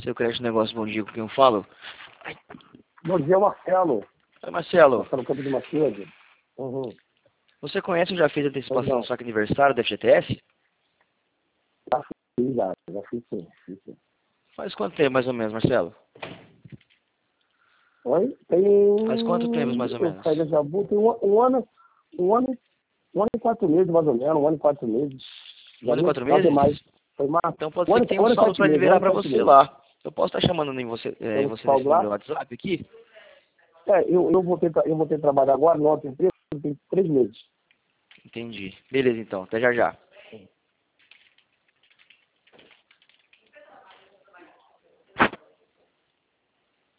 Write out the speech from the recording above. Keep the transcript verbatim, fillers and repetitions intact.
Seu Crédito Negócio, bom dia, com quem eu falo? Ai. Bom dia, Marcelo. Oi, Marcelo. Marcelo Campo de Macedo. Uhum. Você conhece ou já fez antecipação Não. do saque aniversário da F G T S? Já fiz, já. Já fiz sim. Fiz, sim. Faz quanto tempo, mais ou menos, Marcelo? Oi? Tem... Faz quanto tempo, mais ou Eu menos? saí da Jabu tem um, um ano... Um ano... Um ano e quatro meses, mais ou menos. Um ano e quatro meses. Um ano e quatro Já tem meses? mais. Foi mais. Então pode Um ser ano, que tenha um um ano e saldo sete para meses. Um liberar ano e para sete você meses. lá. Eu posso estar chamando em você, é, Tem em um você nesse saldo lá? número WhatsApp aqui? É, eu, eu, voltei, eu voltei a trabalhar agora, na outra empresa, tem três meses. Entendi. Beleza, então. Até já já.